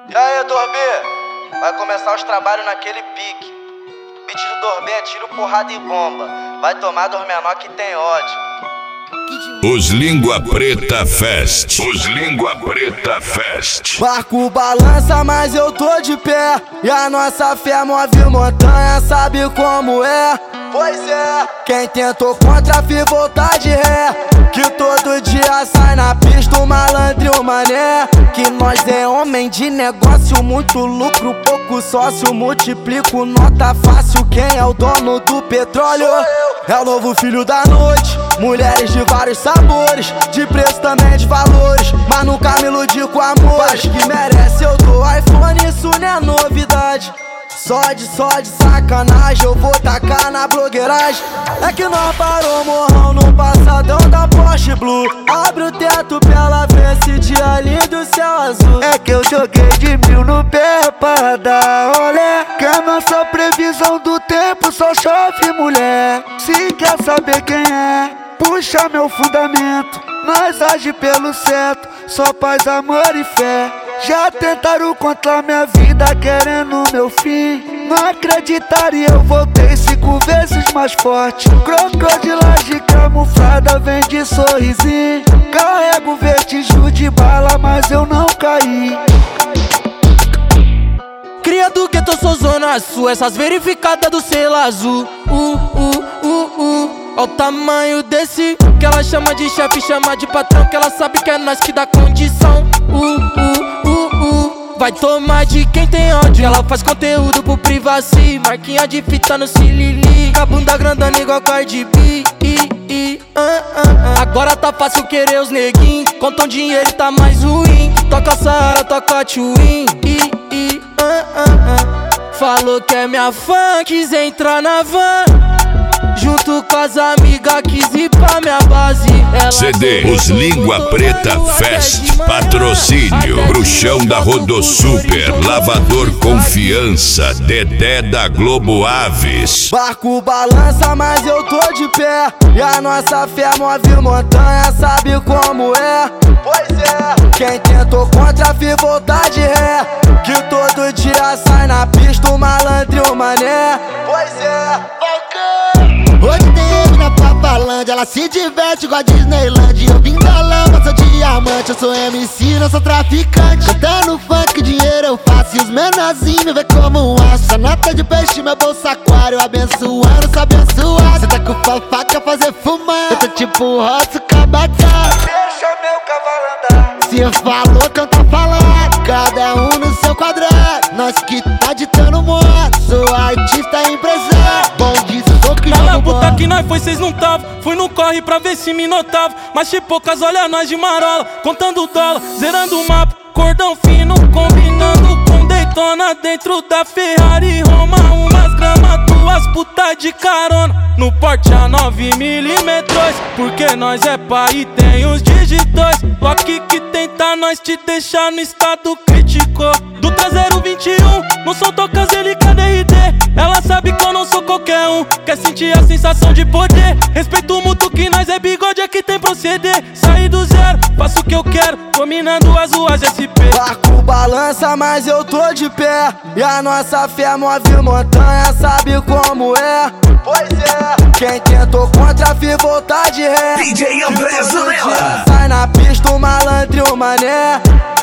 E aí, Dorbe? Vai começar os trabalhos naquele pique. Beat do Dorbe é tiro, porrada e bomba. Vai tomar dos menor que tem ódio. Os Língua Preta Fest. Os Língua Preta Fest. Barco balança, mas eu tô de pé. E a nossa fé move montanha, sabe como é? Pois é, quem tentou contra fi voltar de ré. Que todo dia sai na pista o malandro e o mané. Que nós é homem de negócio, muito lucro, pouco sócio. Multiplico nota fácil, quem é o dono do petróleo? É o novo filho da noite. Mulheres de vários sabores, de preço também de valores. Mas nunca me iludi com amor. Acho que merece, eu dou iPhone, isso não é novidade. Só de sacanagem, eu vou tacar na blogueiragem. É que nós parou morrão no passadão da Porsche Blue. Abre o teto pra ela ver esse dia lindo do céu azul. É que eu joguei de 1000 no pé pra dar olé. Que a nossa previsão do tempo só chove mulher. Se quer saber quem é, puxa meu fundamento. Nós age pelo certo, só paz, amor e fé. Já tentaram contra minha vida, querendo meu fim. Não acreditaria, eu voltei 5 vezes mais forte. Crocodilagem camuflada, vem de sorrisinho. Carrego vertigem de bala, mas eu não caí. Cria do gueto, eu sou zona sul. Essas verificadas do selo azul. Ó o tamanho desse, que ela chama de chefe, chama de patrão. Que ela sabe que é nós que dá condição. Vai tomar de quem tem ódio. Ela faz conteúdo pro privacy. Marquinha de fita no cilili. Com a bunda grandona igual Cardi B. Agora tá fácil querer os neguinhos. Contam dinheiro e tá mais ruim. Toca Saara, toca Twin. Falou que é minha fã, quis entrar na van. Junto com as amigas, quis ir pra minha base. Ela CD Os Língua Preta Fest. Patrocínio Bruxão da Rodosuper, Lavador Confiança, Dedé da Globo Aves. Barco balança, mas eu tô de pé. E a nossa fé move montanha, sabe como é? Pois é, quem tentou contra fi voltar de ré. Que todo dia sai na pista o malandro e o mané. Pois é, hoje tem ele na Papalândia, ela se diverte igual a Disneyland. Eu vim da lama, sou diamante, eu sou MC, não sou traficante. Cantando funk, dinheiro eu faço e os menorzinhos me vê como um aço. A nota de peixe, meu bolso aquário, abençoando, só abençoar. Cê tá com fofá, quer fazer fumar, eu tô tipo roço, cabatá. Deixa meu cavalo andar. Cê falou que eu tô falando, cada um no seu quadrado. Nós que tá ditando moda, sou artista e empresário. Bom disso, sou que Fala jogo puta bola. que nós foi, cês não tava. Fui no corre pra ver se me notava. Mas de poucas, olha nós de marola. Contando dólar, zerando o mapa. Cordão fino, combinando com Daytona. Dentro da Ferrari, Roma, umas gramas, duas putas de carona. No porte a 9mm, porque nós é pai e tem os digitões. Loki que tenta nós te deixar no estado crítico. Do traseiro 21, não são tocas LKDRD. Ela sabe que eu não sou qualquer um. Quer sentir a sensação de poder. Respeito mútuo que nós é bigode, é que tem proceder. Saí do zero, faço o que eu quero, dominando as ruas SP. barco balança, mas eu tô de pé. E a nossa fé move montanha, sabe como é? Pois é, quem tentou contra fi voltar de ré. DJ André Que todo Zanella. dia sai na pista o malandro e o mané.